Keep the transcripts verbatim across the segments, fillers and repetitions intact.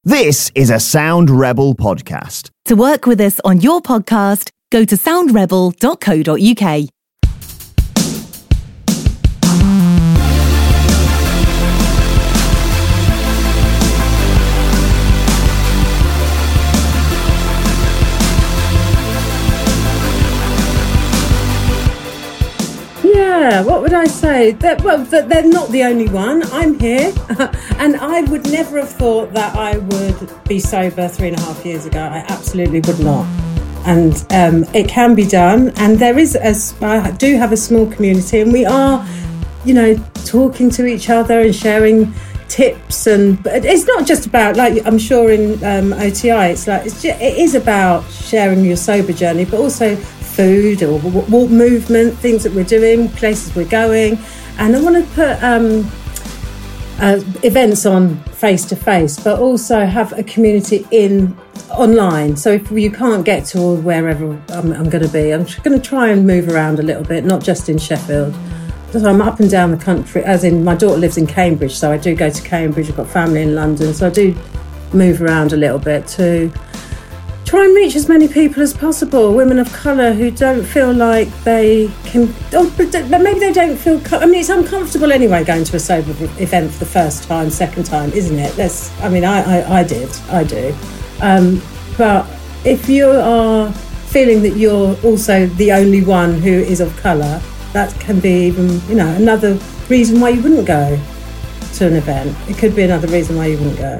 This is a Sound Rebel podcast. To work with us on your podcast, go to sound rebel dot co dot uk. Yeah, what would I say? They're, well, they're not the only one. I'm here, and I would never have thought that I would be sober three and a half years ago. I absolutely would not. And um, it can be done. And there is, a, I do have a small community, and we are, you know, talking to each other and sharing tips. And but it's not just about, like I'm sure in um, O T I, it's like it's just, it is about sharing your sober journey, but also food or walk movement, things that we're doing, places we're going. And I want to put um, uh, events on face to face, but also have a community in online. So if you can't get to wherever I'm, I'm going to be, I'm going to try and move around a little bit, not just in Sheffield. So I'm up and down the country, as in my daughter lives in Cambridge, so I do go to Cambridge. I've got family in London, so I do move around a little bit too. Try and reach as many people as possible, women of colour who don't feel like they can, or maybe they don't feel, I mean, it's uncomfortable anyway going to a sober event for the first time, second time, isn't it? That's, I mean, I, I, I did, I do. Um, but if you are feeling that you're also the only one who is of colour, that can be even, you know, another reason why you wouldn't go to an event. It could be another reason why you wouldn't go.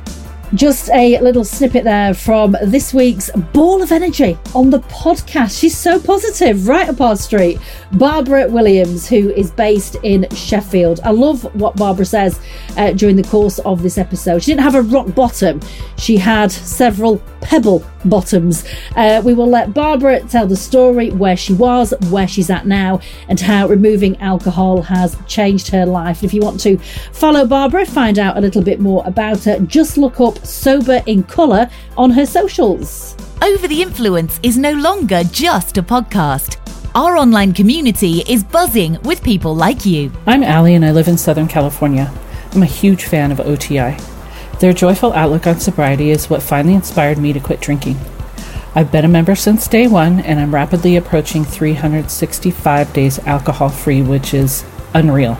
Just a little snippet there from this week's Ball of Energy on the podcast. She's so positive, right up our street. Barbara Williams, who is based in Sheffield. I love what Barbara says uh, during the course of this episode. She didn't have a rock bottom. She had several pebble bottoms. Uh, we will let Barbara tell the story, where she was, where she's at now, and how removing alcohol has changed her life. If you want to follow Barbara, find out a little bit more about her, just look up Sober in Colour on her socials. Over the Influence is no longer just a podcast. Our online community is buzzing with people like you. I'm Allie and I live in Southern California. I'm a huge fan of O T I. Their joyful outlook on sobriety is what finally inspired me to quit drinking. I've been a member since day one and I'm rapidly approaching three hundred sixty-five days alcohol-free, which is unreal.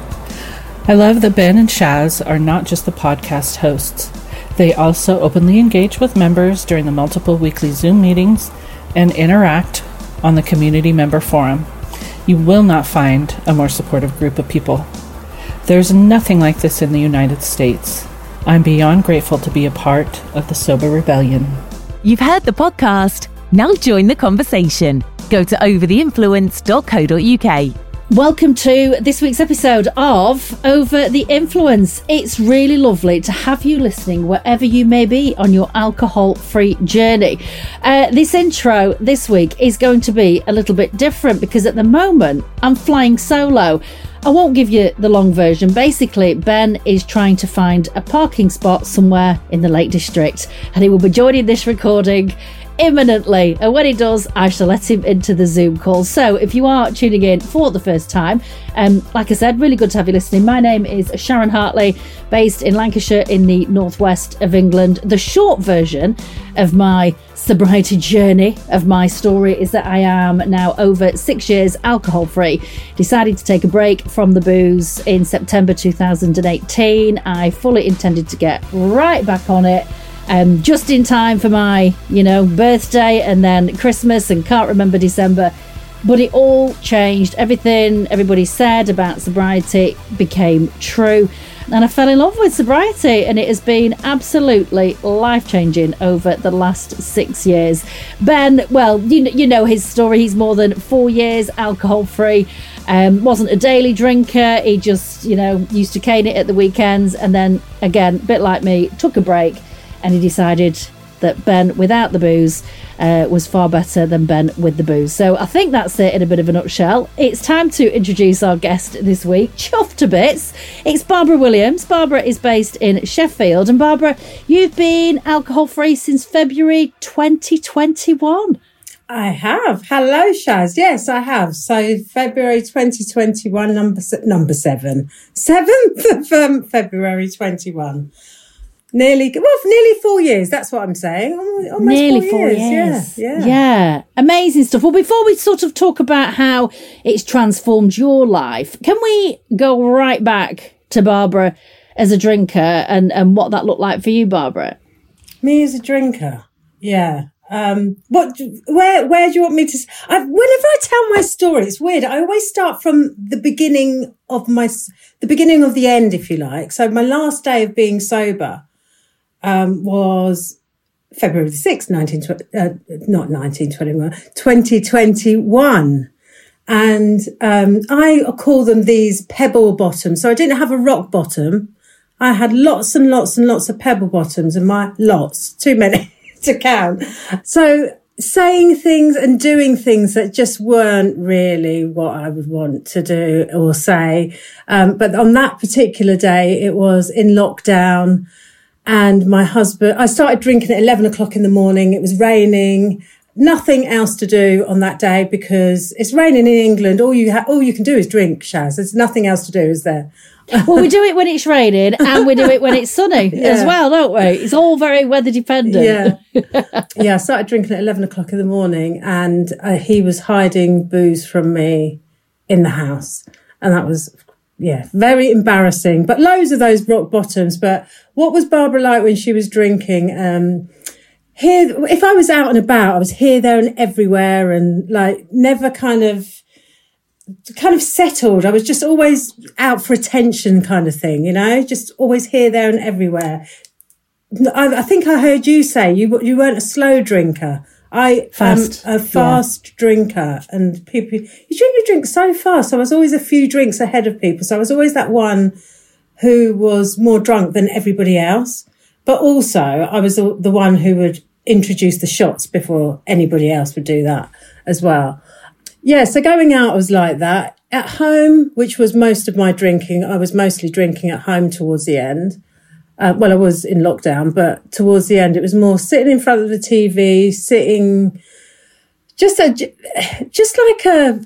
I love that Ben and Shaz are not just the podcast hosts. They also openly engage with members during the multiple weekly Zoom meetings and interact on the community member forum. You will not find a more supportive group of people. There's nothing like this in the United States. I'm beyond grateful to be a part of the Sober Rebellion. You've heard the podcast. Now join the conversation. Go to over the influence dot co dot uk. Welcome to this week's episode of Over the Influence. It's really lovely to have you listening wherever you may be on your alcohol-free journey. Uh, this intro this week is going to be a little bit different because at the moment I'm flying solo. I won't give you the long version. Basically, Ben is trying to find a parking spot somewhere in the Lake District and he will be joining this recording imminently, and when he does I shall let him into the Zoom call. So if you are tuning in for the first time, um, like I said, really good to have you listening. My name is Sharon Hartley, based in Lancashire in the northwest of England. The short version of my sobriety journey, of my story, is that I am now over six years alcohol free. Decided to take a break from the booze in September two thousand eighteen. I fully intended to get right back on it, Um, just in time for my, you know, birthday and then Christmas, and can't remember December. But it all changed. Everything everybody said about sobriety became true. And I fell in love with sobriety, and it has been absolutely life-changing over the last six years. Ben, well, you, you know his story. He's more than four years alcohol-free. Um, wasn't a daily drinker. He just, you know, used to cane it at the weekends. And then, again, a bit like me, took a break. And he decided that Ben without the booze uh, was far better than Ben with the booze. So I think that's it in a bit of a nutshell. It's time to introduce our guest this week. Chuffed to bits. It's Barbara Williams. Barbara is based in Sheffield. And Barbara, you've been alcohol-free since February twenty twenty-one. I have. Hello, Shaz. Yes, I have. So February twenty twenty-one, number number seven. seventh of um, February twenty-one. Nearly, well, nearly four years. That's what I'm saying. Almost Nearly four, four years. years. Yeah, yeah. Yeah. Amazing stuff. Well, before we sort of talk about how it's transformed your life, can we go right back to Barbara as a drinker and, and what that looked like for you, Barbara? Me as a drinker. Yeah. Um, what, where, where do you want me to, I, whenever I tell my story, it's weird. I always start from the beginning of my, the beginning of the end, if you like. So my last day of being sober, um, was February the sixth, nineteen, uh, not nineteen twenty-one, twenty twenty-one. And, um, I call them these pebble bottoms. So I didn't have a rock bottom. I had lots and lots and lots of pebble bottoms, and my lots, too many to count. So saying things and doing things that just weren't really what I would want to do or say. Um, but on that particular day, it was in lockdown, and my husband, I started drinking at eleven o'clock in the morning. It was raining. Nothing else to do on that day because it's raining in England. All you ha- all you can do is drink, Shaz. There's nothing else to do, is there? Well, we do it when it's raining and we do it when it's sunny Yeah. as well, don't we? It's all very weather dependent. Yeah. Yeah, I started drinking at eleven o'clock in the morning, and uh, he was hiding booze from me in the house. And that was, yeah, very embarrassing. But loads of those rock bottoms. But what was Barbara like when she was drinking? Um, here, if I was out and about, I was here, there and everywhere, and like never kind of, kind of settled. I was just always out for attention kind of thing, you know, just always here, there and everywhere. I, I think I heard you say you you weren't a slow drinker. I Fast. am a fast yeah. drinker, and people, you drink your drink so fast. I was always a few drinks ahead of people. So I was always that one who was more drunk than everybody else. But also I was the, the one who would introduce the shots before anybody else would do that as well. Yeah, so going out was like that. At home, which was most of my drinking, I was mostly drinking at home towards the end. Uh, well, I was in lockdown, but towards the end, it was more sitting in front of the T V, sitting, just a, just like a,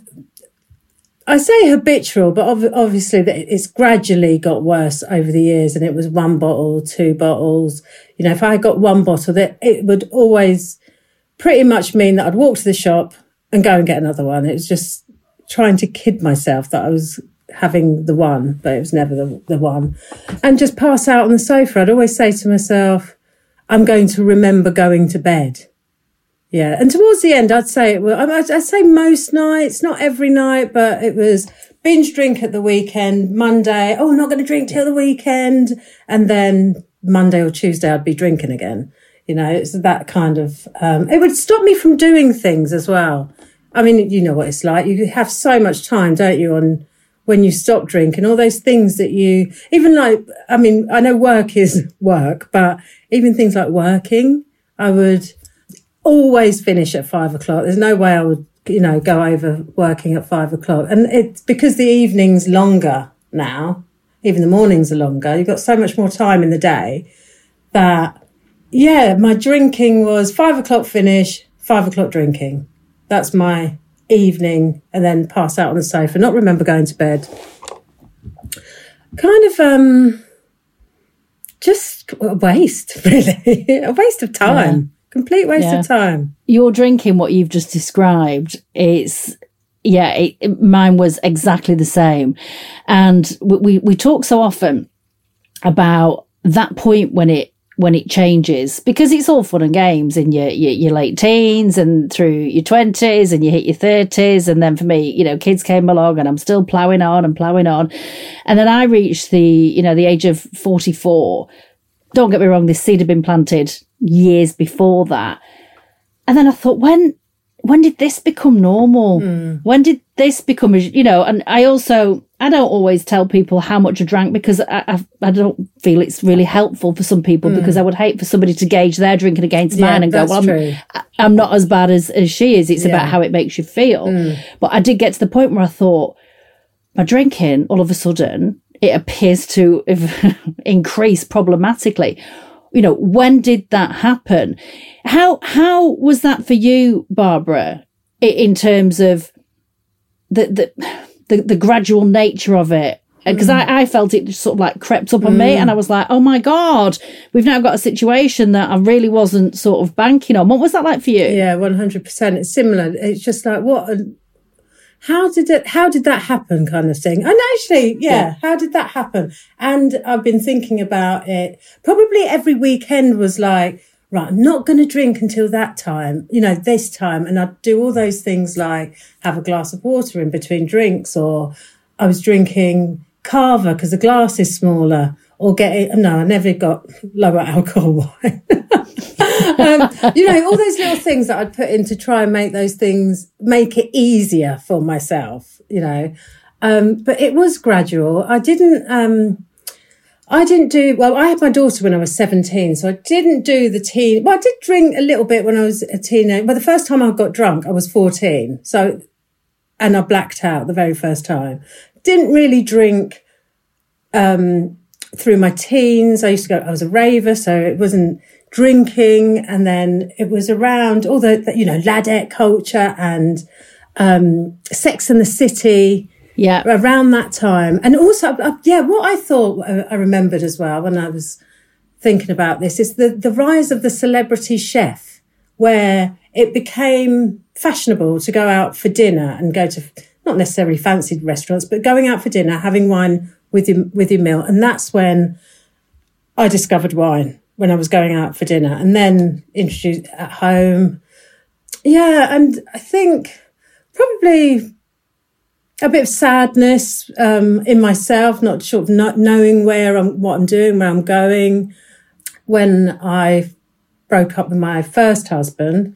I say habitual, but ov- obviously that it's gradually got worse over the years, and it was one bottle, two bottles. You know, if I got one bottle, that it would always pretty much mean that I'd walk to the shop and go and get another one. It was just trying to kid myself that I was having the one, but it was never the, the one. And just pass out on the sofa. I'd always say to myself, I'm going to remember going to bed. Yeah. And towards the end, I'd say, well, I'd, I'd say most nights, not every night, but it was binge drink at the weekend, Monday. Oh, I'm not going to drink till the weekend. And then Monday or Tuesday, I'd be drinking again. You know, it's that kind of, um, it would stop me from doing things as well. I mean, you know what it's like. You have so much time, don't you, on when you stop drinking, all those things that you, even like, I mean, I know work is work, but even things like working, I would always finish at five o'clock. There's no way I would, you know, go over working at five o'clock. And it's because the evening's longer now, even the mornings are longer. You've got so much more time in the day that, yeah, my drinking was five o'clock finish, five o'clock drinking. That's my evening, and then pass out on the sofa, not remember going to bed. Kind of, um, just a waste, really. A waste of time. Yeah. Complete waste yeah. of time. You're drinking what you've just described. It's, yeah, it, it, mine was exactly the same. And we, we talk so often about that point when it, when it changes, because it's all fun and games in your, your, your late teens and through your twenties, and you hit your thirties. And then for me, you know, kids came along and I'm still ploughing on and ploughing on. And then I reached the, you know, the age of forty-four. Don't get me wrong, this seed had been planted years before that. And then I thought, when, when did this become normal? Mm. When did this become, you know, and I also, I don't always tell people how much I drank, because I, I, I don't feel it's really helpful for some people, mm. because I would hate for somebody to gauge their drinking against yeah, mine and go, well, I'm, I'm not as bad as, as she is. It's yeah. about how it makes you feel. Mm. But I did get to the point where I thought, my drinking, all of a sudden, it appears to have increased problematically. You know, when did that happen? How how was that for you, Barbara, in terms of the the the, the gradual nature of it? Because Mm. I, I felt it just sort of like crept up on me, Mm. and I was like, oh my God, we've now got a situation that I really wasn't sort of banking on. What was that like for you? Yeah, one hundred percent. It's similar. It's just like, what, a, how did it, how did that happen kind of thing? And actually, yeah, yeah, how did that happen? And I've been thinking about it. Probably every weekend was like, right, I'm not going to drink until that time, you know, this time. And I'd do all those things like have a glass of water in between drinks, or I was drinking Carver because the glass is smaller, or getting, no, I never got lower alcohol wine. um, you know, all those little things that I'd put in to try and make those things, make it easier for myself, you know. Um, but it was gradual. I didn't, um, I didn't do, well, I had my daughter when I was seventeen, so I didn't do the teen, well, I did drink a little bit when I was a teenager. Well, the first time I got drunk, I was fourteen. So, and I blacked out the very first time. Didn't really drink, um, through my teens. I used to go, I was a raver, so it wasn't drinking. And then it was around all the, the you know, ladette culture and, um, Sex and the City. Yeah. Around that time. And also, uh, yeah, what I thought uh, I remembered as well when I was thinking about this is the, the rise of the celebrity chef, where it became fashionable to go out for dinner and go to not necessarily fancy restaurants, but going out for dinner, having wine with your, with your meal. And that's when I discovered wine, when I was going out for dinner, and then introduced at home. Yeah. And I think probably a bit of sadness um, in myself, not sort of not knowing where I'm, what I'm doing, where I'm going. When I broke up with my first husband,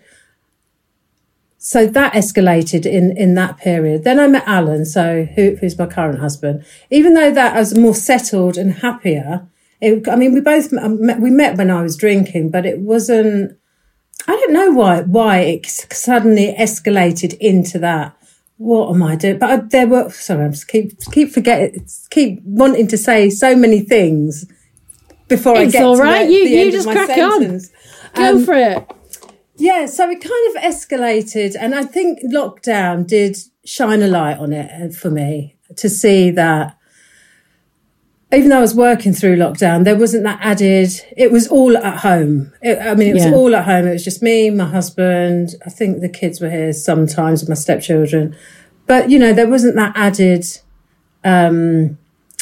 so that escalated in in that period. Then I met Alan, so who, who's my current husband. Even though that I was more settled and happier, it, I mean, we both met, we met when I was drinking, but it wasn't. I don't know why why it suddenly escalated into that. What am I doing? But I, there were, sorry, I just keep, keep forgetting, keep wanting to say so many things before it's I get all to right. the, you, the you end just of my crack sentence. on. Go Um, for it. Yeah, so it kind of escalated, and I think lockdown did shine a light on it for me to see that even though I was working through lockdown, there wasn't that added, it was all at home. It, I mean, it was Yeah. all at home. It was just me, my husband. I think the kids were here sometimes with my stepchildren. But, you know, there wasn't that added, um,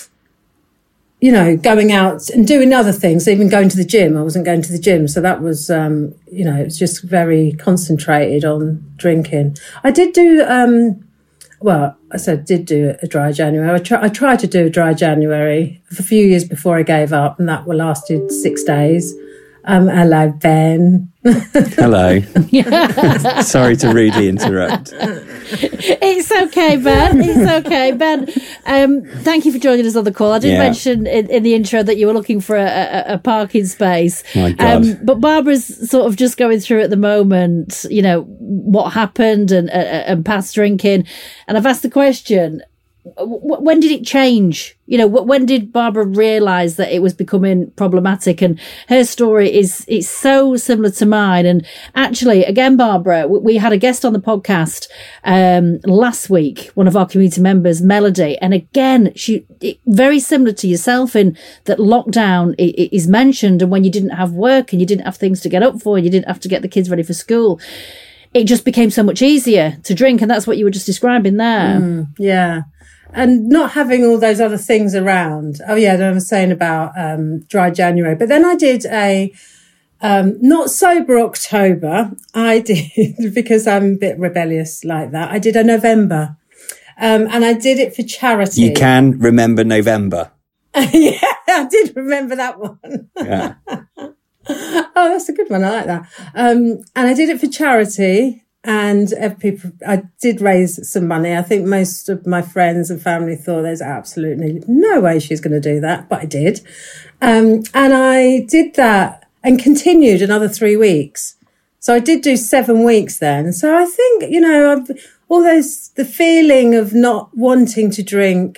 you know, going out and doing other things, even going to the gym. I wasn't going to the gym. So that was, um, you know, it was just very concentrated on drinking. I did do, um, well, I said did do a dry January. I, try, I tried to do a dry January for a few years before I gave up, and that lasted six days. Um, hello, Ben. Hello. Sorry to rudely interrupt. It's okay, Ben. It's okay, Ben. Um, thank you for joining us on the call. I did Yeah. mention in, in the intro that you were looking for a, a, a parking space. My God. Um, but Barbara's sort of just going through at the moment, you know, what happened and, uh, and past drinking. And I've asked the question, w- when did it change? You know, w- when did Barbara realise that it was becoming problematic? And her story is it's so similar to mine. And actually, again, Barbara, w- we had a guest on the podcast um, last week, one of our community members, Melody. And again, she it, very similar to yourself in that lockdown i- i- is mentioned. And when you didn't have work and you didn't have things to get up for, you didn't have to get the kids ready for school, it just became so much easier to drink. And that's what you were just describing there. Mm, yeah. And not having all those other things around. Oh, yeah, I was saying about um, dry January. But then I did a um, not sober October. I did, because I'm a bit rebellious like that, I did a November. Um, and I did it for charity. You can remember November. Yeah, I did remember that one. Yeah. Oh, that's a good one. I like that. Um, and I did it for charity. And uh, people, I did raise some money. I think most of my friends and family thought there's absolutely no way she's going to do that, but I did. Um, and I did that and continued another three weeks. So I did do seven weeks then. So I think, you know, I've, all those, the feeling of not wanting to drink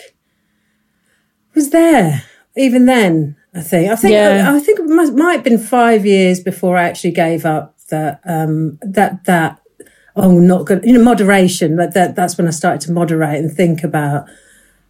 was there even then, I think. I think, Yeah. I, I think it might, might have been five years before I actually gave up that, um, that, that, oh, not good, you know, moderation. But that, that's when I started to moderate and think about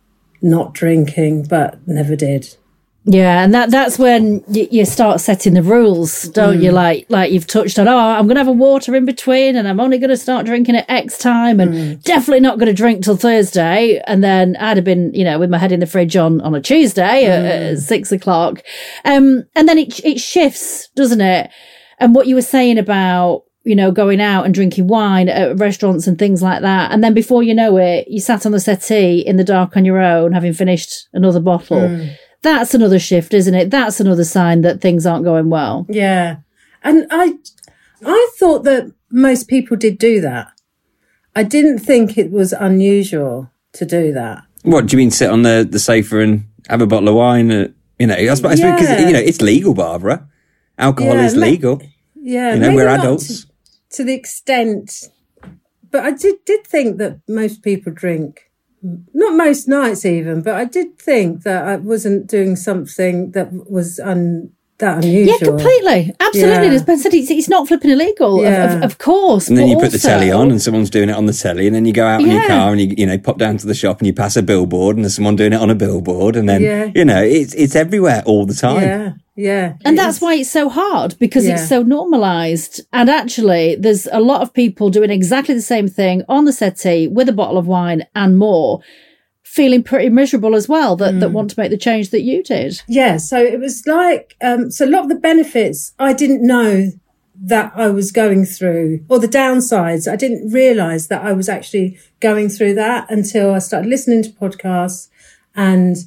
not drinking, but never did. Yeah, and that that's when y- you start setting the rules, don't mm. you? Like like you've touched on, oh, I'm going to have a water in between and I'm only going to start drinking at X time and mm. definitely not going to drink till Thursday. And then I'd have been, you know, with my head in the fridge on, on a Tuesday mm. at, at six o'clock. Um, and then it it shifts, doesn't it? And what you were saying about, you know, going out and drinking wine at restaurants and things like that. And then before you know it, you sat on the settee in the dark on your own, having finished another bottle. Mm. That's another shift, isn't it? That's another sign that things aren't going well. Yeah. And I I thought that most people did do that. I didn't think it was unusual to do that. What, do you mean sit on the, the sofa and have a bottle of wine? Uh, you know, I suppose, yeah. because, you know, it's legal, Barbara. Alcohol yeah, is legal. Yeah. You know, we're adults. To, to the extent... But I did, did think that most people drink. Not most nights even, but I did think that I wasn't doing something that was un, that unusual. Yeah, completely. Absolutely. Yeah. As Ben said, it's, it's not flipping illegal, Yeah. of, of, of course. And then but you put also, the telly on and someone's doing it on the telly, and then you go out in Yeah. your car and you, you know, pop down to the shop and you pass a billboard and there's someone doing it on a billboard, and then, Yeah. you know, it's it's everywhere all the time. Yeah, yeah. And It that's is. why it's so hard, because Yeah. it's so normalised. And actually, there's a lot of people doing exactly the same thing on the settee with a bottle of wine and more, feeling pretty miserable as well, that, mm. that want to make the change that you did. Yeah, so it was like, um, so a lot of the benefits I didn't know that I was going through, or the downsides. I didn't realise that I was actually going through that until I started listening to podcasts and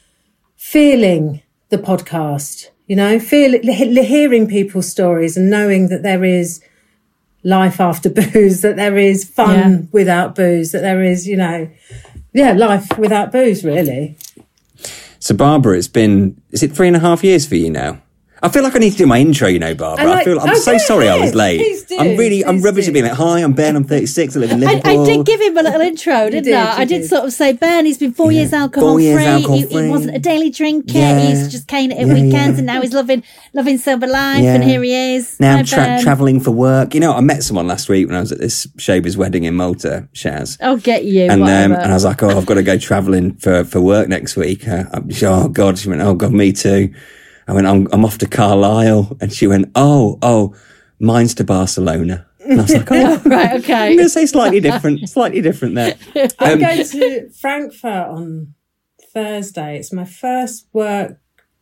feeling the podcast, you know, feel, hearing people's stories and knowing that there is life after booze, that there is fun yeah. without booze, that there is, you know... Yeah, life without booze, really. So, Barbara, it's been, is it three and a half years for you now? I feel like I need to do my intro, you know, Barbara. I, like, I feel I'm oh, so sorry ahead. I was late. Please do. I'm really, I'm Please rubbish do. at being like, hi, I'm Ben, I'm thirty-six, I live in Liverpool. I, I did give him a little intro, didn't did, I? I did, did sort of say, Ben, he's been four Yeah. years alcohol Four years free. alcohol he, free. he wasn't a daily drinker. Yeah. He used to just cane it at Yeah, weekends, yeah. and now he's loving, loving sober life. Yeah. And here he is. Now Hi, I'm tra- Ben. travelling for work. You know, I met someone last week when I was at this Shaber's wedding in Malta, Shaz. I'll get you. And um, whatever. and I was like, oh, I've got to go travelling for, for work next week. Uh, I'm, oh, God. She went, oh, God, me too. I went, I'm, I'm off to Carlisle. And she went, oh, oh, mine's to Barcelona. And I was like, oh, right, okay. I'm going to say slightly different, slightly different there. I'm Um, going to Frankfurt on Thursday. It's my first work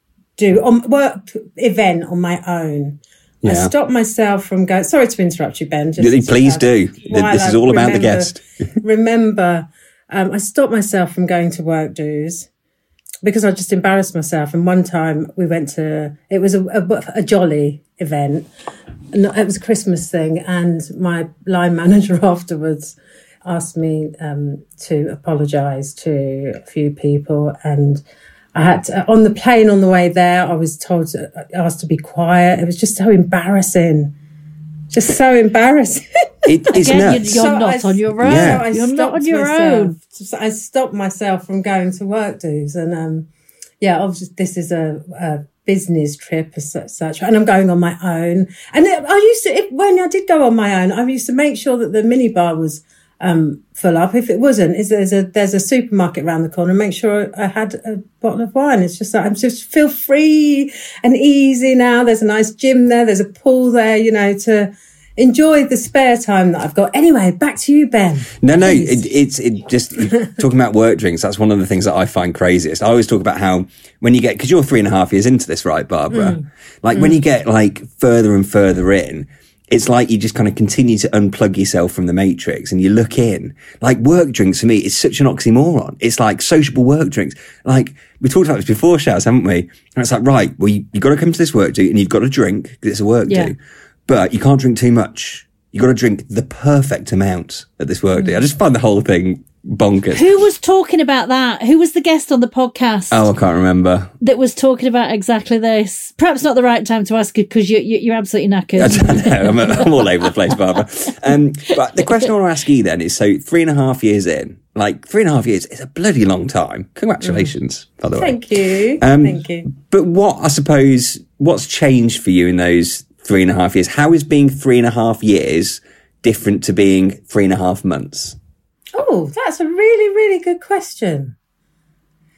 do on work event on my own. I Yeah. stopped myself from going. Sorry to interrupt you, Ben. Just, Yeah, please uh, do. while This is I all about the remember- guest. remember, um, I stopped myself from going to work dues because I just embarrassed myself. And one time we went to, it was a, a, a jolly event. And it was a Christmas thing. And my line manager afterwards asked me um, to apologise to a few people. And I had to, on the plane on the way there, I was told, to, asked to be quiet. It was just so embarrassing. Just so embarrassing. It, it's Again, nuts. You're So not I- on your own. Yeah. I You're not stopped on your myself. own. So I stopped myself from going to work dues. And um, yeah, obviously this is a, a business trip as su- such. And I'm going on my own. And it, I used to, it, when I did go on my own, I used to make sure that the minibar was um, full up. If it wasn't, is there's a there's a supermarket around the corner. Make sure I had a bottle of wine. It's just that I just feel free and easy now. There's a nice gym there. There's a pool there, you know, to enjoy the spare time that I've got. Anyway, back to you, Ben. No, no, Please. it, it's it just talking about work drinks. That's one of the things that I find craziest. I always talk about how when you get, because you're three and a half years into this, right, Barbara? Mm. Like when you get like further and further in, it's like you just kind of continue to unplug yourself from the matrix and you look in. Like work drinks for me is such an oxymoron. It's like sociable work drinks. Like we talked about this before, Shaz, haven't we? And it's like, right, well, you, you've got to come to this work do and you've got to drink because it's a work Yeah. do. But you can't drink too much. You got to drink the perfect amount at this work day. I just find the whole thing bonkers. Who was talking about that? Who was the guest on the podcast Oh, I can't remember. that was talking about exactly this? Perhaps not the right time to ask you because you, you, you're absolutely I knackered. don't know. I'm, I'm all over the place, Barbara. Um, but the question I want to ask you then is: so three and a half years in, like three and a half years is a bloody long time. Congratulations, by the way. Thank you. Um, Thank you. But what I suppose what's changed for you in those three and a half years? How is being three and a half years different to being three and a half months? Oh, that's a really, really good question.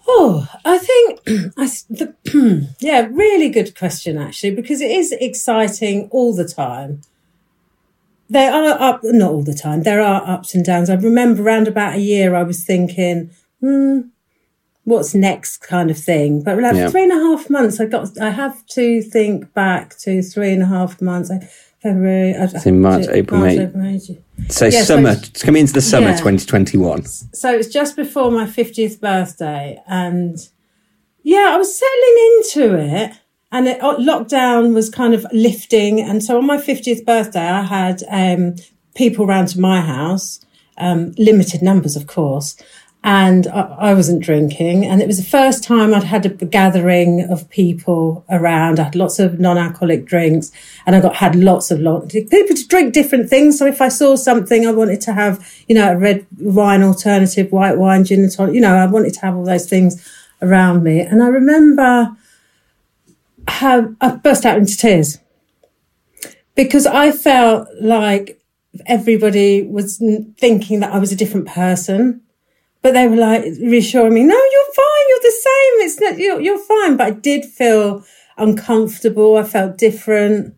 Oh, I think, I, the, yeah, really good question, actually, because it is exciting all the time. There are up, not all the time, there are ups and downs. I remember around about a year I was thinking, hmm, what's next kind of thing. But like yeah. three and a half months, I got, I have to think back to three and a half months. I, February, I, it's in March, April, March, May. April, May. So yeah, summer, so it's coming into the summer yeah. twenty twenty-one. So it's just before my fiftieth birthday. And yeah, I was settling into it. And it, lockdown was kind of lifting. And so on my fiftieth birthday, I had um, people round to my house, um, limited numbers, of course. And I, I wasn't drinking. And it was the first time I'd had a gathering of people around. I had lots of non-alcoholic drinks, and I got had lots of lot, people to drink different things. So if I saw something, I wanted to have, you know, a red wine alternative, white wine, gin and tonic. You know, I wanted to have all those things around me. And I remember how I burst out into tears because I felt like everybody was thinking that I was a different person. But they were like reassuring me, no, you're fine, you're the same, it's not, you're, you're fine. But I did feel uncomfortable, I felt different.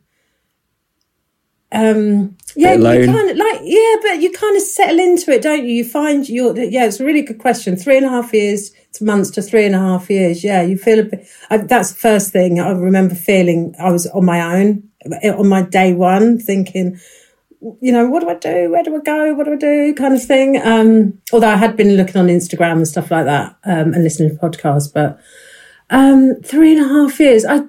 Um, yeah, you kind of like, yeah, but you kind of settle into it, don't you? You find your, yeah, it's a really good question. Three and a half years to months to three and a half years. Yeah, you feel a bit, I, that's the first thing I remember feeling. I was on my own, on my day one, thinking, you know, what do I do? Where do I go? What do I do? Kind of thing. Um, although I had been looking on Instagram and stuff like that, um, and listening to podcasts, but, um, three and a half years. I,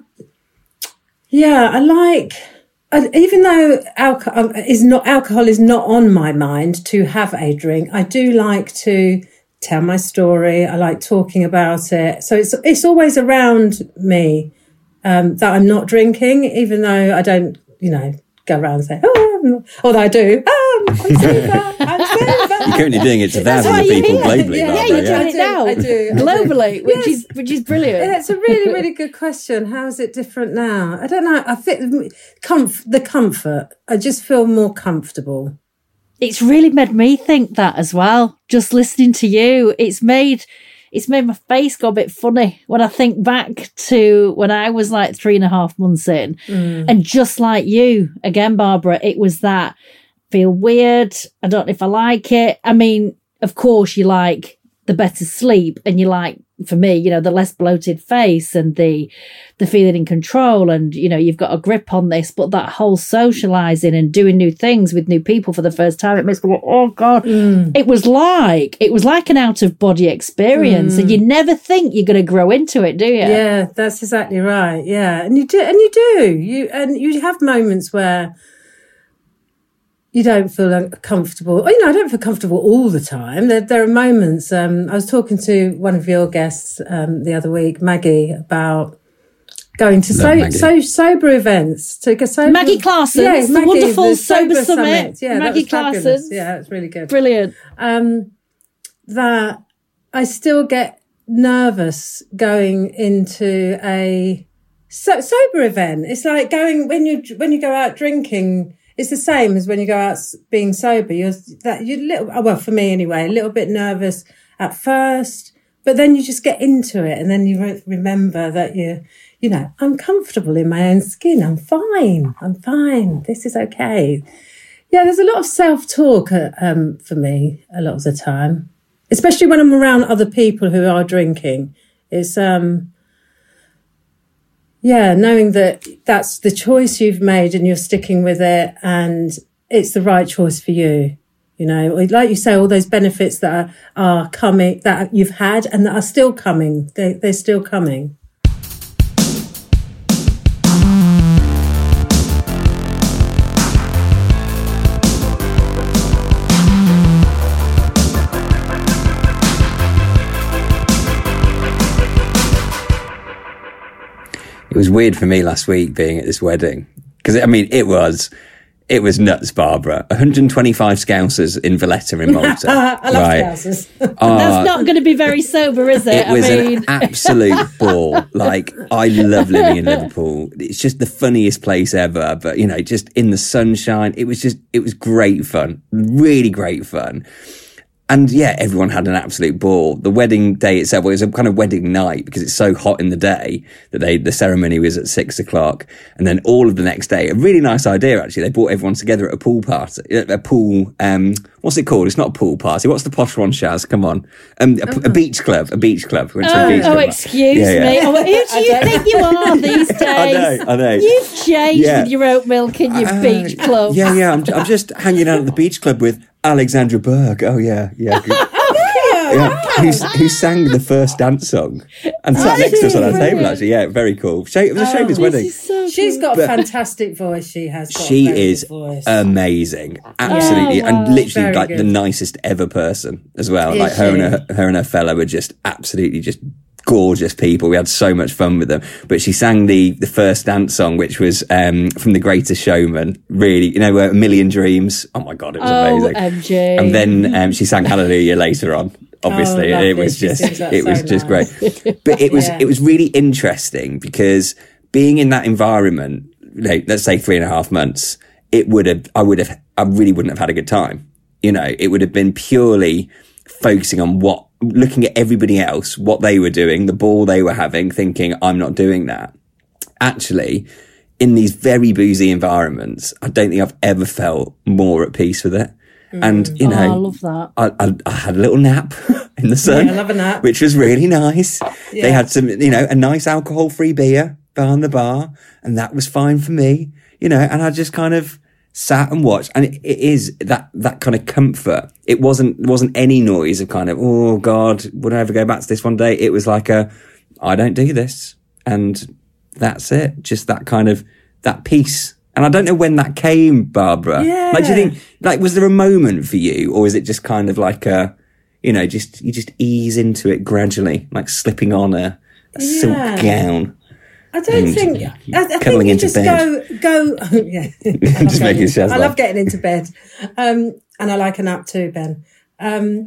yeah, I like, I, even though alcohol is not, alcohol is not on my mind to have a drink, I do like to tell my story. I like talking about it. So it's, it's always around me, um, that I'm not drinking, even though I don't, you know, go around and say, oh, although I do, oh, I'm sober, I'm sober. You're currently doing it to thousands of people globally. Yeah, Barbara, yeah, you're yeah. doing it now. I do. Globally, which yes. is which is brilliant. Yeah, it's a really, really good question. How is it different now? I don't know. I think comf- the comfort, I just feel more comfortable. It's really made me think that as well. Just listening to you, it's made... It's made my face go a bit funny when I think back to when I was like three and a half months in. Mm. And just like you, again, Barbara, it was that feel weird. I don't know if I like it. I mean, of course, you like the better sleep and you like, for me, you know, the less bloated face and the the feeling in control and, you know, you've got a grip on this, but that whole socializing and doing new things with new people for the first time, it makes me go, oh God, mm. it was like, it was like an out of body experience mm. and you never think you're going to grow into it, do you? Yeah, that's exactly right. Yeah. And you do, and you do, you, and you have moments where you don't feel comfortable. You know, I don't feel comfortable all the time. There, there are moments. Um, I was talking to one of your guests um, the other week, Maggie, about going to so, so sober events. To go sober, Maggie Clarkson, yeah, the Maggie, wonderful the Sober, Sober Summit. Summit. Yeah, Maggie Clarkson. Yeah, it's really good. Brilliant. Um, that I still get nervous going into a so, sober event. It's like going when you when you go out drinking. It's the same as when you go out being sober. You're that you're little, well, for me anyway, a little bit nervous at first, but then you just get into it, and then you re- remember that you, you know, I'm comfortable in my own skin. I'm fine. I'm fine. This is okay. Yeah, there's a lot of self-talk uh, um, for me a lot of the time, especially when I'm around other people who are drinking. It's um. Yeah, knowing that that's the choice you've made and you're sticking with it and it's the right choice for you. You know, like you say, all those benefits that are, are coming, that you've had and that are still coming, they, they're still coming. It was weird for me last week being at this wedding because I mean it was it was nuts, Barbara. one hundred twenty-five Scousers in Valletta in Malta. I love right. Scousers. uh, That's not going to be very sober, is it? It was I mean... an absolute ball. Like I love living in Liverpool. It's just the funniest place ever. But you know, just in the sunshine, it was just it was great fun, really great fun. And yeah, everyone had an absolute ball. The wedding day itself, well, it was a kind of wedding night because it's so hot in the day that they, the ceremony was at six o'clock. And then all of the next day, a really nice idea, actually. They brought everyone together at a pool party, a pool, um, what's it called? It's not a pool party. What's the posh one, Shaz? Come on. Um, a, a beach club, a beach club. We went to a Oh, beach oh club. excuse Yeah, yeah. me. Oh, who do you think you are these days? I know, I know. You've changed Yeah. with your oat milk and your Uh, beach club. Yeah, yeah. I'm, I'm just hanging out at the beach club with Alexandra Berg. Oh, yeah, yeah. Yeah, who, who sang the first dance song and sat next to us on our table, actually. Yeah, very cool. Sha- It was a Seamus wedding. So She's got But- a fantastic voice. She has. Got She a very is good voice. amazing, absolutely, Oh, and wow. literally Very like good. the nicest ever person as well. Is like her and her, she? her and her fella were just absolutely just gorgeous people. We had so much fun with them. But she sang the the first dance song, which was um, from The Greatest Showman. Really, you know, uh, A Million Dreams. Oh my god, it was Oh, amazing. M J. And then um, she sang Hallelujah later on. Obviously, Oh, lovely. it was She just sings that it was so just nice. great. But it was Yeah. it was really interesting because being in that environment, you know, let's say three and a half months, it would have I would have I really wouldn't have had a good time. You know, it would have been purely focusing on what looking at everybody else, what they were doing, the ball they were having, thinking I'm not doing that. Actually, in these very boozy environments, I don't think I've ever felt more at peace with it. And, you Oh, know, I love that. I, I, I had a little nap in the sun. Yeah, I love a nap. Which was really nice. They Yeah. had some, you know, a nice alcohol-free beer behind the bar, and that was fine for me, you know, and I just kind of sat and watched. And it, it is that, that kind of comfort. It wasn't, there wasn't any noise of kind of, oh God, would I ever go back to this one day? It was like a, I don't do this. And that's it. Just that kind of, that peace. And I don't know when that came, Barbara. Yeah. Like, do you think, like, was there a moment for you, or is it just kind of like a, you know, just, you just ease into it gradually, like slipping on a, a silk Yeah. gown? I don't and think. I, I think cuddling you into just bed. go go. Yeah, I love Just going- making Shaz I laugh. love getting into bed, um, and I like a nap too, Ben. Um,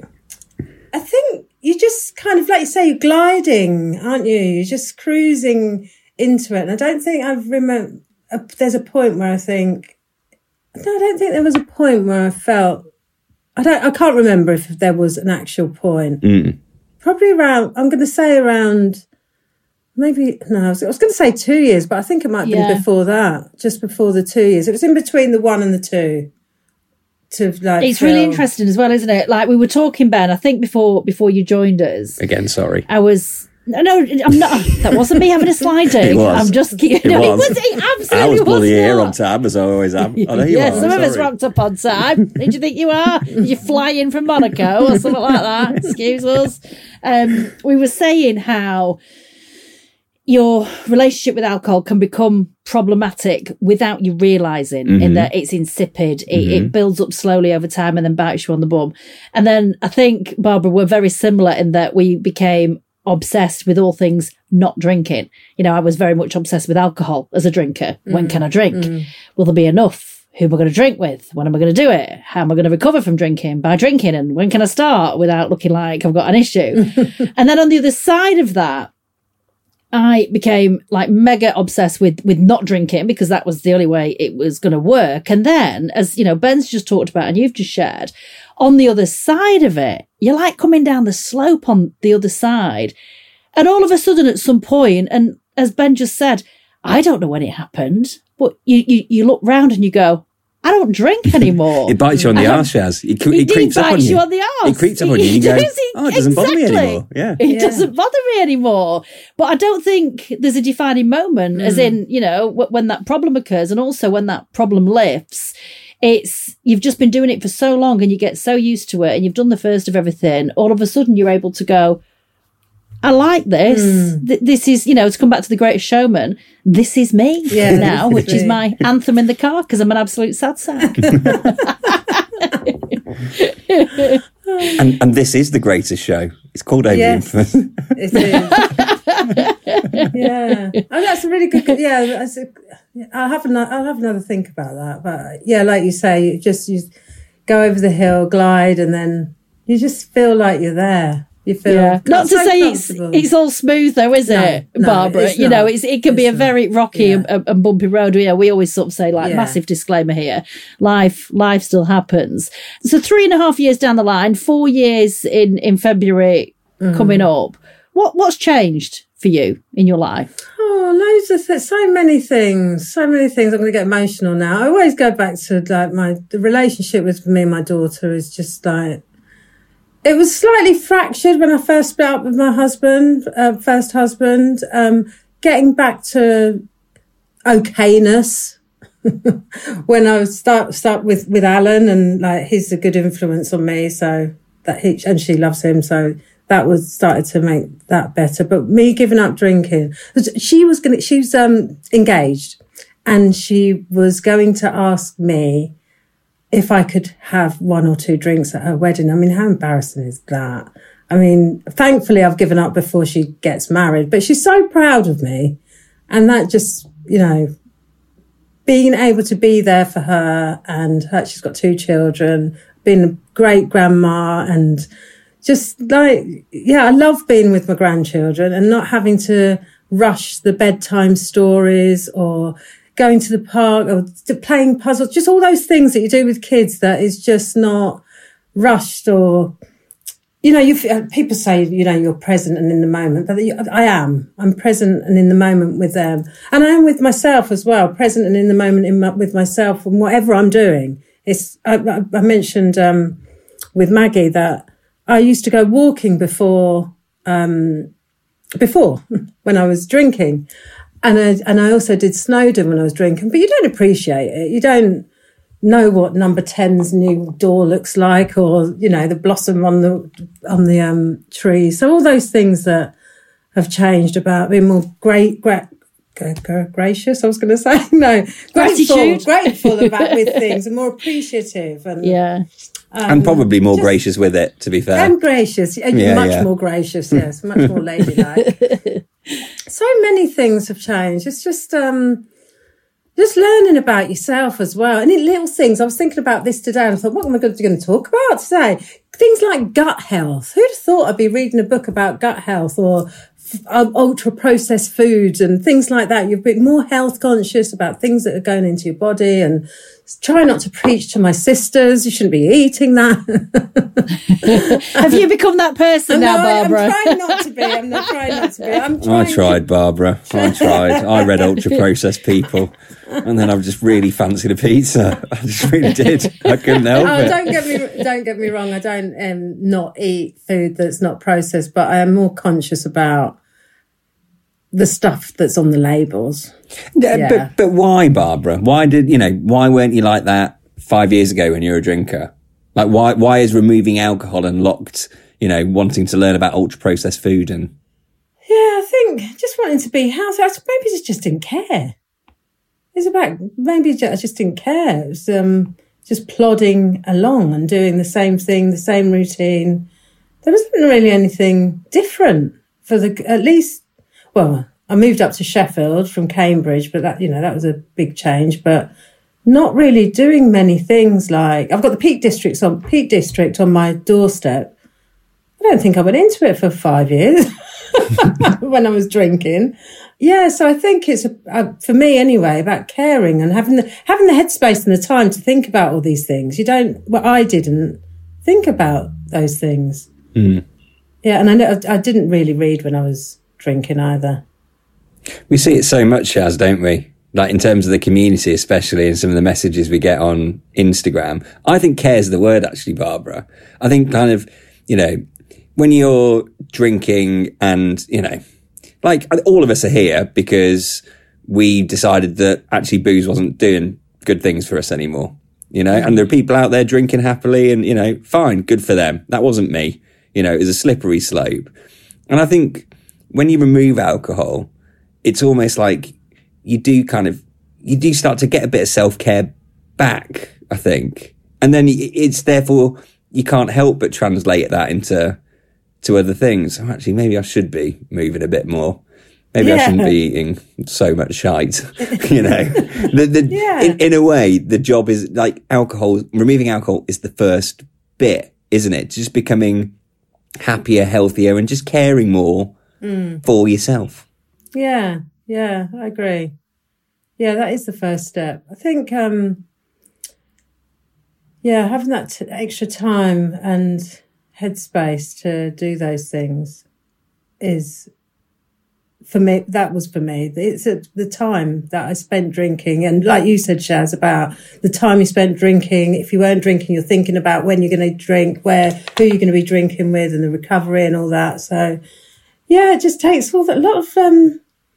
I think you just kind of, like you say, you're gliding, aren't you? You're just cruising into it. And I don't think I've remember. Uh, there's a point where I think. No, I don't think there was a point where I felt. I don't. I can't remember if there was an actual point. Mm. Probably around. I'm going to say around. Maybe, no, I was, I was going to say two years, but I think it might have Yeah. been before that, just before the two years. It was in between the one and the two. To like, It's really feel- interesting as well, isn't it? Like we were talking, Ben, I think before before you joined us, Again, sorry. I was no, no, I'm not. That wasn't me having a slide It was. I'm just kidding. It no, was. it was. It absolutely I was bloody here not. on time, as I always am. I know you Yeah, are. some of us sorry. rocked up on time. Who do you think you are? Did you fly in from Monaco or something like that? Excuse us. Um, we were saying how your relationship with alcohol can become problematic without you realizing, Mm-hmm. in that it's insipid. It, it builds up slowly over time and then bites you on the bum. And then I think, Barbara, we're very similar in that we became obsessed with all things not drinking. You know, I was very much obsessed with alcohol as a drinker. When can I drink? Will there be enough? Who am I going to drink with? When am I going to do it? How am I going to recover from drinking? By drinking. And when can I start without looking like I've got an issue? And then on the other side of that, I became like mega obsessed with with not drinking because that was the only way it was going to work. And then, as you know, Ben's just talked about and you've just shared, on the other side of it, you're like coming down the slope on the other side. And all of a sudden at some point, and as Ben just said, I don't know when it happened, but you, you, you look round and you go, I don't drink anymore. It bites you on the arse, Shaz. It, cre- He it creeps up on bites you. you on the arse. It creeps up on you. And you He go, does, he- oh, it doesn't bother me exactly. anymore. Yeah. It Yeah. doesn't bother me anymore. But I don't think there's a defining moment, as in, you know, w- when that problem occurs and also when that problem lifts. It's, you've just been doing it for so long and you get so used to it and you've done the first of everything. All of a sudden you're able to go, I like this. Th- this is, you know, to come back to The Greatest Showman, this is me Yeah, now, this is which is me. my anthem in the car because I'm an absolute sad sack. And and this is the greatest show. It's called Over the Yes. Influence. It is. Yeah. Oh, that's a really good. Yeah, that's a, I'll have another. I'll have another think about that. But yeah, like you say, you just you go over the hill, glide, and then you just feel like you're there. You feel Yeah. Not to so say it's comfortable. it's all smooth though, is No, it, no, Barbara? it's You know, not. it's it can be It's a very not. rocky Yeah. and, and bumpy road. Yeah, we always sort of say like Yeah. massive disclaimer here. Life life still happens. So three and a half years down the line, four years in in February Mm. coming up. What what's changed for you in your life? Oh, loads of th- so many things, so many things. I'm going to get emotional now. I always go back to like my the relationship with me and my daughter is just like it was slightly fractured when I first split up with my husband, uh, first husband. Um, getting back to okayness when I was start start with with Alan, and like he's a good influence on me, so that he and she loves him, so. That was started to make that better. But me giving up drinking, she was going to, she was um, engaged and she was going to ask me if I could have one or two drinks at her wedding. I mean, how embarrassing is that? I mean, thankfully I've given up before she gets married, but she's so proud of me. And that just, you know, being able to be there for her and her, she's got two children, being a great grandma and, just like, yeah, I love being with my grandchildren and not having to rush the bedtime stories or going to the park or playing puzzles, just all those things that you do with kids that is just not rushed or, you know, you people say, you know, you're present and in the moment, but I am. I'm present and in the moment with them. And I am with myself as well, present and in the moment in my, with myself and whatever I'm doing. It's, I, I mentioned um, with Maggie that I used to go walking before, um, before when I was drinking. And I, and I also did Snowdon when I was drinking, but you don't appreciate it. You don't know what number ten's new door looks like or, you know, the blossom on the, on the, um, tree. So all those things that have changed about being more great, great, gracious, I was going to say, no, grateful, Gratitude. grateful about with things and more appreciative. And, Yeah. Um, and probably more just- gracious with it, to be fair. I'm gracious. Yeah, Yeah, much yeah. more gracious, yes. Much more ladylike. So many things have changed. It's just um, just learning about yourself as well. And in little things, I was thinking about this today and I thought, what am I going to talk about today? Things like gut health. Who'd have thought I'd be reading a book about gut health or ultra processed foods and things like that? You're a bit more health conscious about things that are going into your body and try not to preach to my sisters. You shouldn't be eating that. Have you become that person now, No, I- Barbara? I'm trying not to be. I'm not trying not to be. I'm trying I tried, Barbara. I tried. I read ultra processed people, and then I just really fancied a pizza. I just really did. I couldn't help Oh, it. don't get me don't get me wrong. I don't um, not eat food that's not processed, but I am more conscious about the stuff that's on the labels. Yeah, Yeah. But but why, Barbara? Why did you know? Why weren't you like that five years ago when you were a drinker? Like why why is removing alcohol unlocked? You know, wanting to learn about ultra processed food and Yeah, I think just wanting to be healthy. I s- Maybe I just didn't care. It's about maybe ju- I just didn't care. It was um, just plodding along and doing the same thing, the same routine. There wasn't really anything different for the at least. Well, I moved up to Sheffield from Cambridge, but that, you know, that was a big change, but not really doing many things like I've got the Peak District on Peak District on my doorstep. I don't think I went into it for five years when I was drinking. Yeah. So I think it's a, uh, for me anyway, about caring and having the, having the headspace and the time to think about all these things. You don't, well, I didn't think about those things. Mm. Yeah. And I know I didn't really read when I was drinking either. we see it so much, Shaz, don't we? Like in terms of the community, especially, and some of the messages we get on Instagram. I think care is the word, actually, Barbara. I think kind of, you know, when you're drinking and, you know, like all of us are here because we decided that actually booze wasn't doing good things for us anymore, you know, and there are people out there drinking happily and, you know, fine, good for them. That wasn't me. You know, it was a slippery slope. And I think when you remove alcohol, it's almost like you do kind of, you do start to get a bit of self-care back, I think. And then it's therefore, you can't help but translate that into to other things. Oh, actually, maybe I should be moving a bit more. Maybe Yeah. I shouldn't be eating so much shite, you know. the, the, Yeah. in, in a way, the job is like alcohol, removing alcohol is the first bit, isn't it? Just becoming happier, healthier, and just caring more mm. for yourself. Yeah, yeah, I agree. Yeah, that is the first step. I think, um, yeah, having that t- extra time and headspace to do those things is, for me, that was for me. It's a, the time that I spent drinking. And like you said, Shaz, about the time you spent drinking. If you weren't drinking, you're thinking about when you're going to drink, where, who you're going to be drinking with, and the recovery and all that. So, yeah, it just takes all that, a lot of um,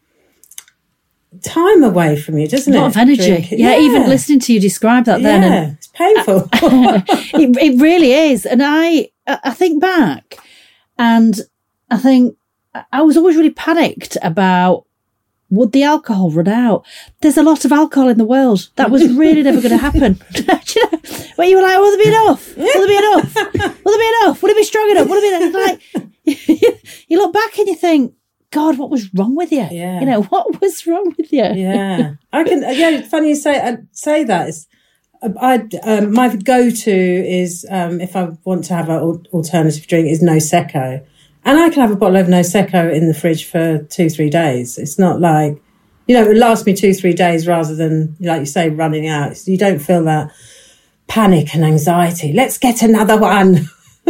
time away from you, doesn't it? A lot of energy. Yeah, yeah, even listening to you describe that then. Yeah, and it's painful. it, it really is. And I, I think back and I think, I was always really panicked about would the alcohol run out. There's a lot of alcohol in the world. That was really never going to happen. Do you know? Where you were like, will there be enough? Will there be enough? Will there be enough? Will it be strong enough? Will it be like? You look back and you think, God, what was wrong with you? Yeah. You know, what was wrong with you? Yeah, I can. Yeah, it's funny you say I say that. It's, I um, my go-to is um, if I want to have an alternative drink is Prosecco. And I can have a bottle of Prosecco in the fridge for two, three days. It's not like, you know, it would last me two, three days rather than, like you say, running out. You don't feel that panic and anxiety. Let's get another one.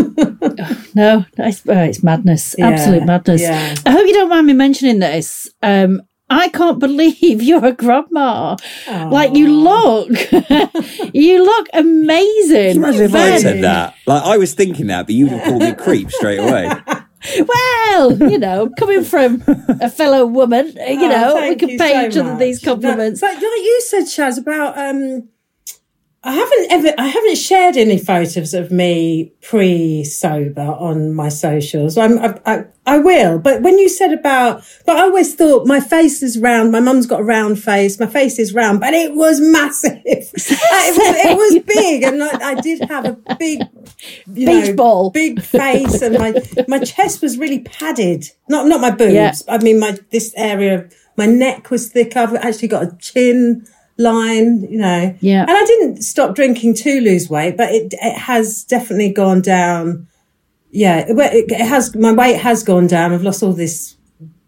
No, it's, uh, it's madness. Yeah, Absolute madness. Yeah. I hope you don't mind me mentioning this. Um, I can't believe you're a grandma. Aww. Like, you look, you look amazing. Can you imagine if I said that? Like, I was thinking that, but you'd have called me a creep straight away. Well, you know, coming from a fellow woman, you oh, know, we can pay so each other much. These compliments. But, but like you said, Shaz, about um, I haven't ever, I haven't shared any photos of me pre-sober on my socials. I'm, I, I, I will, but when you said about, but I always thought my face is round. My mum's got a round face. My face is round, but it was massive. it was, it was big, and I, I did have a big, you beach know, ball, big face, and my my chest was really padded. Not not my boobs. Yeah. I mean, my this area, my neck was thick. I've actually got a chin line, you know. Yeah. And I didn't stop drinking to lose weight, but it it has definitely gone down. Yeah, it, it has. My weight has gone down. I've lost all this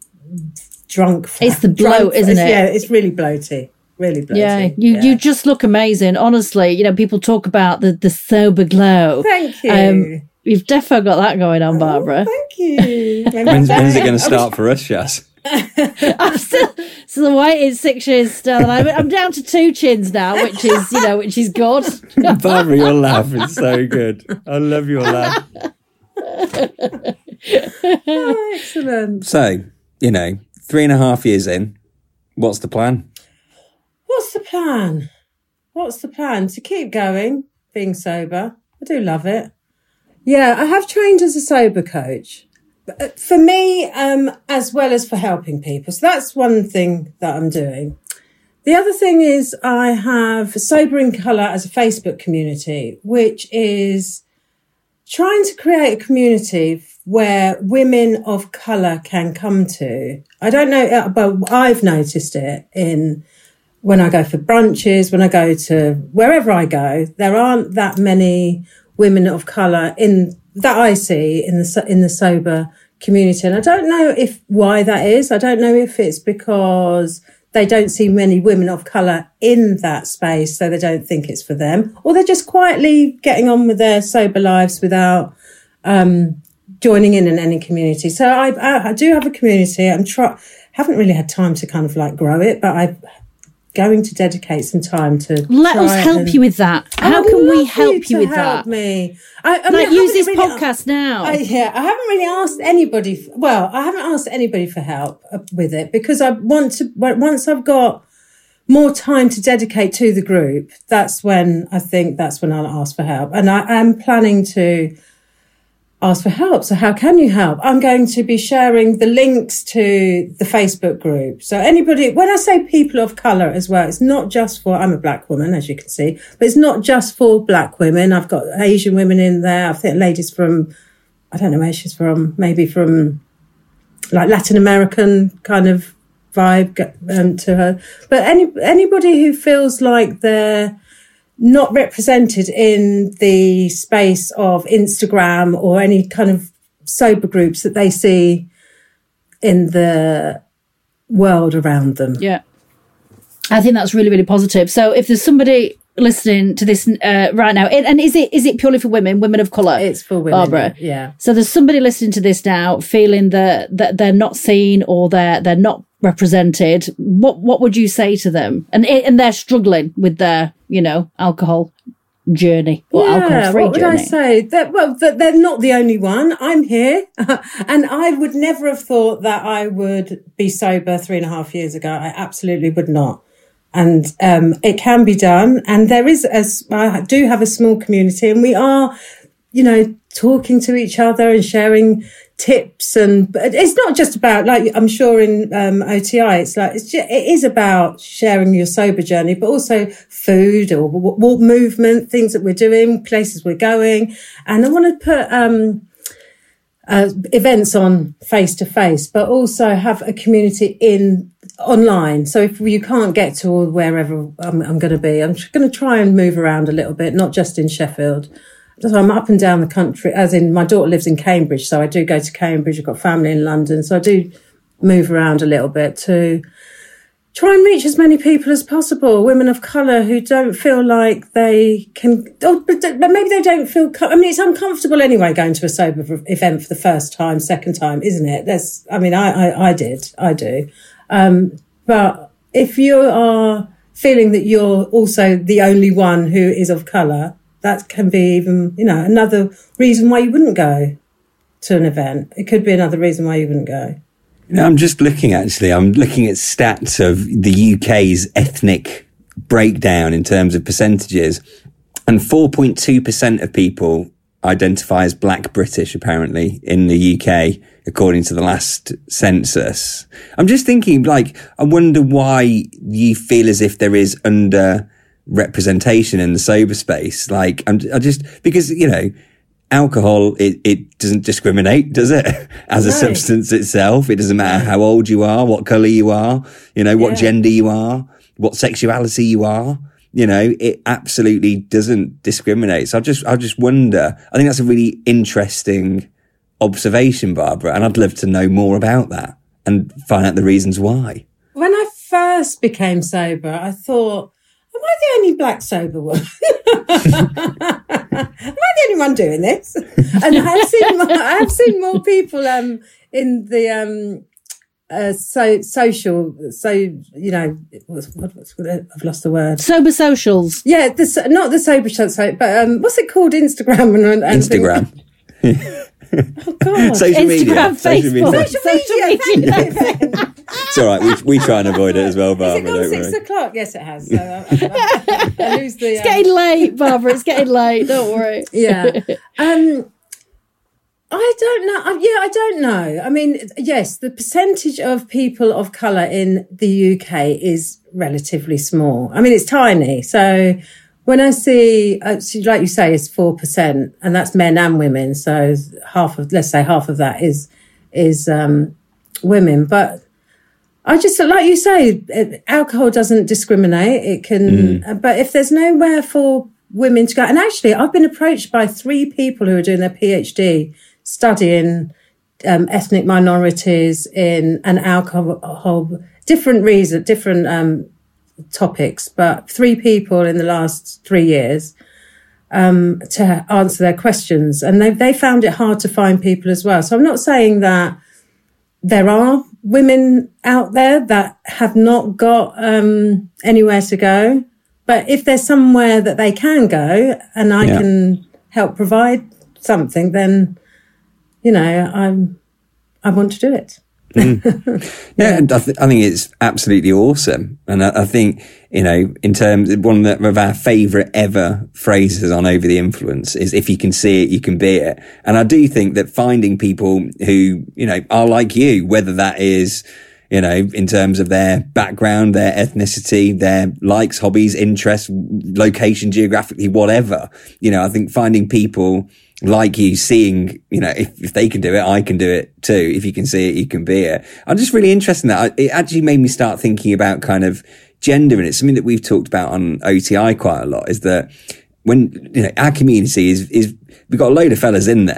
drunk fat. It's the bloat, drunk, isn't it's, it? Yeah, it's really bloaty. Really bloaty. Yeah, you yeah. you just look amazing. Honestly, you know, people talk about the, the sober glow. Thank you. Um, you've definitely got that going on, Barbara. Oh, thank you. when's, when's it going to start for us, Shaz? I'm still, so the weight is six years still, and I'm, I'm down to two chins now, which is, you know, which is good. Barbara, your laugh is so good. I love your laugh. Oh, excellent. So, you know, three and a half years in, what's the plan? What's the plan? What's the plan? To keep going, being sober. I do love it. Yeah, I have trained as a sober coach. For me, um, as well as for helping people. So that's one thing that I'm doing. The other thing is I have Sober in Colour as a Facebook community, which is trying to create a community where women of colour can come to. I don't know, but I've noticed it in when I go for brunches, when I go to wherever I go, there aren't that many women of colour in that I see in the in the sober community. And I don't know if why that is. I don't know if it's because they don't see many women of colour in that space, so they don't think it's for them, or they're just quietly getting on with their sober lives without um, joining in in any community. So I, I, I do have a community. I'm try haven't really had time to kind of like grow it, but I'm going to dedicate some time to let try us help and, you with that. How I can would we love help you, to with help that? Me, I, I mean, like I use this really, podcast now. I, yeah, I haven't really asked anybody. Well, I haven't asked anybody for help with it because I want to. Once I've got more time to dedicate to the group, that's when I think that's when I'll ask for help. And I am planning to ask for help. So how can you help? I'm going to be sharing the links to the Facebook group. So anybody, when I say people of colour as well, it's not just for, I'm a black woman, as you can see, but it's not just for black women. I've got Asian women in there. I think ladies from, I don't know where she's from, maybe from like Latin American kind of vibe um, to her. But any anybody who feels like they're not represented in the space of Instagram or any kind of sober groups that they see in the world around them. Yeah. I think that's really, really positive. So if there's somebody listening to this uh, right now, and, and is it is it purely for women, women of colour? It's for women, Barbara. Yeah. So there's somebody listening to this now feeling that, that they're not seen or they're they're not represented. What what would you say to them? And and they're struggling with their, you know, alcohol journey or yeah, alcohol-free what would journey. I say? That, well, that they're not the only one. I'm here. And I would never have thought that I would be sober three and a half years ago. I absolutely would not. And um, it can be done. And there is, as I do have a small community, and we are, you know, talking to each other and sharing tips. And but it's not just about, like I'm sure in um, O T I, it's like it's just, it is about sharing your sober journey, but also food or walk movement, things that we're doing, places we're going. And I want to put um, uh, events on face to face, but also have a community in online. So if you can't get to wherever I'm, I'm going to be, I'm going to try and move around a little bit, not just in Sheffield. So I'm up and down the country, as in my daughter lives in Cambridge, so I do go to Cambridge. I've got family in London, so I do move around a little bit to try and reach as many people as possible, women of colour who don't feel like they can, or, but maybe they don't feel, I mean, it's uncomfortable anyway going to a sober event for the first time, second time, isn't it? That's, I mean, I, I, I did, I do. Um, but if you are feeling that you're also the only one who is of colour, that can be even, you know, another reason why you wouldn't go to an event. It could be another reason why you wouldn't go. You know, I'm just looking, actually, I'm looking at stats of the U K's ethnic breakdown in terms of percentages. And four point two percent of people identify as Black British, apparently, in the U K, according to the last census. I'm just thinking, like, I wonder why you feel as if there is under representation in the sober space. Like, I'm I just, because, you know, alcohol, it, it doesn't discriminate, does it? As a Right. substance itself. It doesn't matter how old you are, what colour you are, you know, what Yeah. gender you are, what sexuality you are. You know, it absolutely doesn't discriminate. So I just, I just wonder, I think that's a really interesting observation, Barbara, and I'd love to know more about that and find out the reasons why. When I first became sober, I thought, am I the only black sober one? Am I the only one doing this? And I have seen more, I have seen more people um, in the um, uh, so social, so you know, what's, what, what's I've lost the word. Sober socials. Yeah, this not the sober show, but um, what's it called? Instagram and, and Instagram. Oh God, Social media. Instagram, Social Facebook. media. social media. Thank you. It's all right. We, we try and avoid it as well, Has it Barbara. gone Don't six worry. o'clock? Yes, it has. So I, I, I, I lose the. It's um, getting late, Barbara. It's getting late. Don't worry. Yeah. Um, I don't know. Uh, Yeah, I don't know. I mean, yes, the percentage of people of colour in the U K is relatively small. I mean, it's tiny. So when I see, uh, so like you say, it's four percent, and that's men and women. So half of, let's say half of that is, is, um, women. But I just, like you say, it, alcohol doesn't discriminate. It can, mm. but if there's nowhere for women to go, and actually I've been approached by three people who are doing their PhD studying um, ethnic minorities in an alcohol, different reason, different um, topics, but three people in the last three years um, to answer their questions. And they they found it hard to find people as well. So I'm not saying that there are women out there that have not got um, anywhere to go, but if there's somewhere that they can go and I Yeah. can help provide something, then, you know, I'm, I want to do it. Mm. Yeah, and I, th- I think it's absolutely awesome. And I, I think, you know, in terms of one of our favourite ever phrases on Over the Influence is, if you can see it, you can be it. And I do think that finding people who, you know, are like you, whether that is, you know, in terms of their background, their ethnicity, their likes, hobbies, interests, location, geographically, whatever, you know, I think finding people like you, seeing, you know, if, if they can do it, I can do it too. If you can see it, you can be it. I'm just really interested in that. It actually made me start thinking about kind of gender, and it's something that we've talked about on O T I quite a lot, is that when, you know, our community is, is, we've got a load of fellas in there,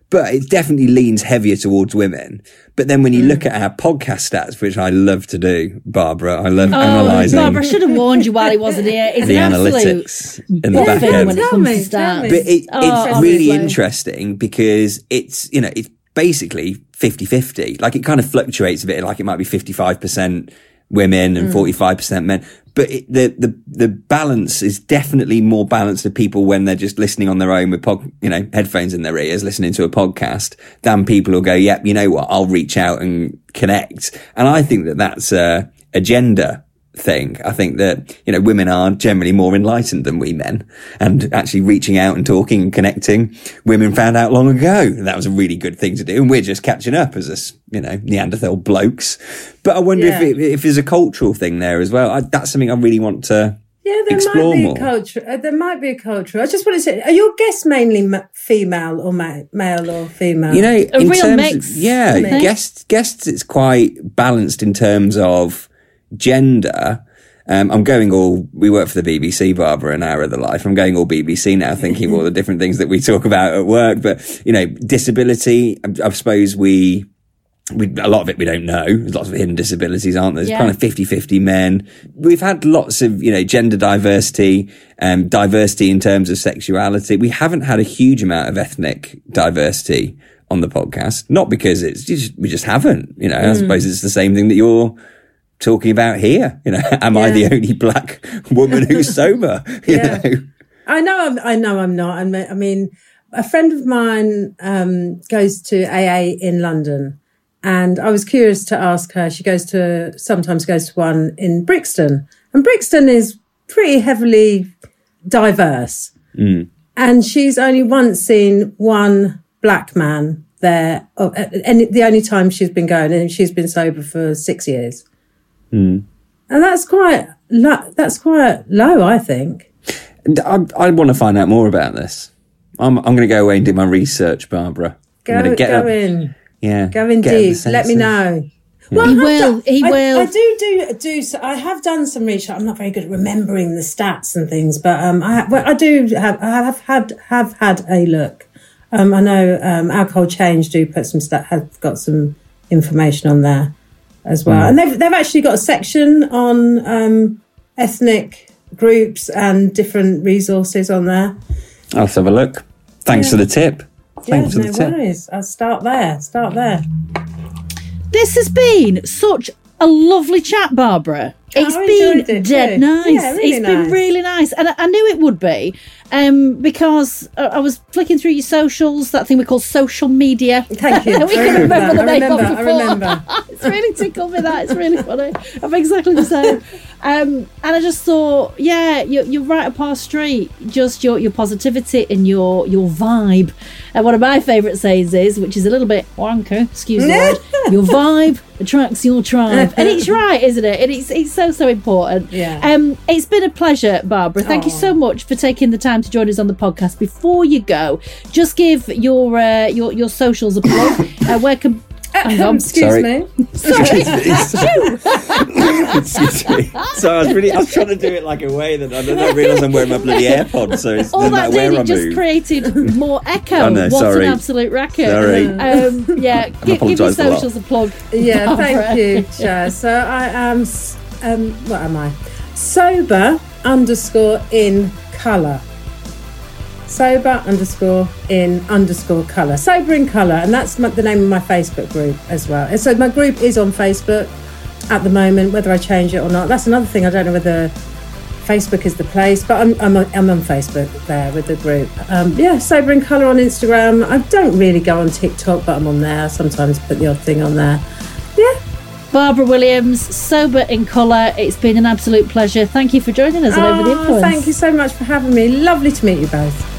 but it definitely leans heavier towards women. But then when you look at our podcast stats, which I love to do, Barbara, I love Oh, analysing Barbara, I should have warned you while he wasn't here. It's the an absolute analytics in the boffin back end. when it Tell comes me, to tell me. stats. But it, Oh, it's really honestly. interesting because it's, you know, it's basically fifty-fifty. Like it kind of fluctuates a bit. Like it might be fifty-five percent women and forty-five percent men. But it, the, the, the balance is definitely more balanced to people when they're just listening on their own with pod, you know, headphones in their ears, listening to a podcast, than people who'll go, yep, you know what, I'll reach out and connect. And I think that that's a, a gender thing. I think that, you know, women are generally more enlightened than we men, and actually reaching out and talking and connecting, women found out long ago that was a really good thing to do. And we're just catching up as us, you know, Neanderthal blokes. But I wonder Yeah. if it, if there's a cultural thing there as well. I, that's something I really want to Yeah, there explore might be more. a culture. Uh, there might be a culture. I just want to say, are your guests mainly ma- female or ma- male or female? You know, A in real terms mix, of, yeah, I think. guests, guests, it's quite balanced in terms of gender. Um, I'm going all, we work for the B B C, Barbara, an hour of the life. I'm going all B B C now, thinking of all the different things that we talk about at work. But, you know, disability, I, I suppose we, we, a lot of it we don't know. There's lots of hidden disabilities, aren't there? There's Yeah. kind of fifty-fifty men. We've had lots of, you know, gender diversity, um, diversity in terms of sexuality. We haven't had a huge amount of ethnic diversity on the podcast. Not because it's just, we just haven't, you know, I suppose it's the same thing that you're talking about here. You know, am I the Yeah. only black woman who's sober? You Yeah. know? I know. I'm, I know. I'm not. I mean, I mean, a friend of mine um, goes to A A in London, and I was curious to ask her. She goes to sometimes goes to one in Brixton, and Brixton is pretty heavily diverse. Mm. And she's only once seen one black man there, oh, and the only time she's been going, and she's been sober for six years. Mm. And that's quite lo- that's quite low, I think. And I, I want to find out more about this. I'm, I'm going to go away and do my research, Barbara. Go, I'm going to get go up, in, yeah, go in get up the deep. Let me senses. know. Well, I He have will, done- he I, will. I do do do. So I have done some research. I'm not very good at remembering the stats and things, but um, I well, I do have I have had have had a look. Um, I know um, Alcohol Change do put some stat have got some information on there as well, Mm. and they've they've actually got a section on um, ethnic groups and different resources on there. I'll have a look. Thanks Yeah. for the tip. Thanks yeah, for no the tip. worries. I'll start there. Start there. This has been such a lovely chat, Barbara. It's I been enjoyed it dead too. nice. Yeah, really It's been nice. really nice. And I, I knew it would be um, because uh, I was flicking through your socials, that thing we call social media. Thank you. we I couldn't remember the I name of remember. it I before. remember. It's really tickled me that. It's really funny. I'm exactly the same. Um, and I just thought, yeah, you're, you're right up our street. Just your, your positivity and your your vibe. And one of my favourite sayings is, which is a little bit wonky, excuse the word, your vibe attracts your tribe. And it's right, isn't it? And it's it's so, so important. Yeah. Um, it's been a pleasure, Barbara. Thank you Aw. so much for taking the time to join us on the podcast. Before you go, just give your uh, your, your socials a plug. Uh, where can... Hang on. Excuse Sorry. me. Sorry. Excuse me. So I was really, I was trying to do it like a way that I don't realise I'm wearing my bloody AirPods, so it All doesn't that matter where did, I it just move. created more echo. Oh, no, what sorry. an absolute record. Sorry. Um, yeah, give, give your apologised for that. socials a plug. Yeah, Barbara. thank you, Chaz. So I am, s- um, what am I? Sober underscore in colour. Sober underscore in underscore colour. Sober in colour, and that's my, the name of my Facebook group as well. And so my group is on Facebook at the moment, whether I change it or not. That's another thing. I don't know whether Facebook is the place, but I'm I'm on, I'm on Facebook there with the group. Um, yeah, Sober in Colour on Instagram. I don't really go on TikTok, but I'm on there. I sometimes put the odd thing on there. Yeah. Barbara Williams, Sober in Colour. It's been an absolute pleasure. Thank you for joining us on Over the Oh, Influence. thank you so much for having me. Lovely to meet you both.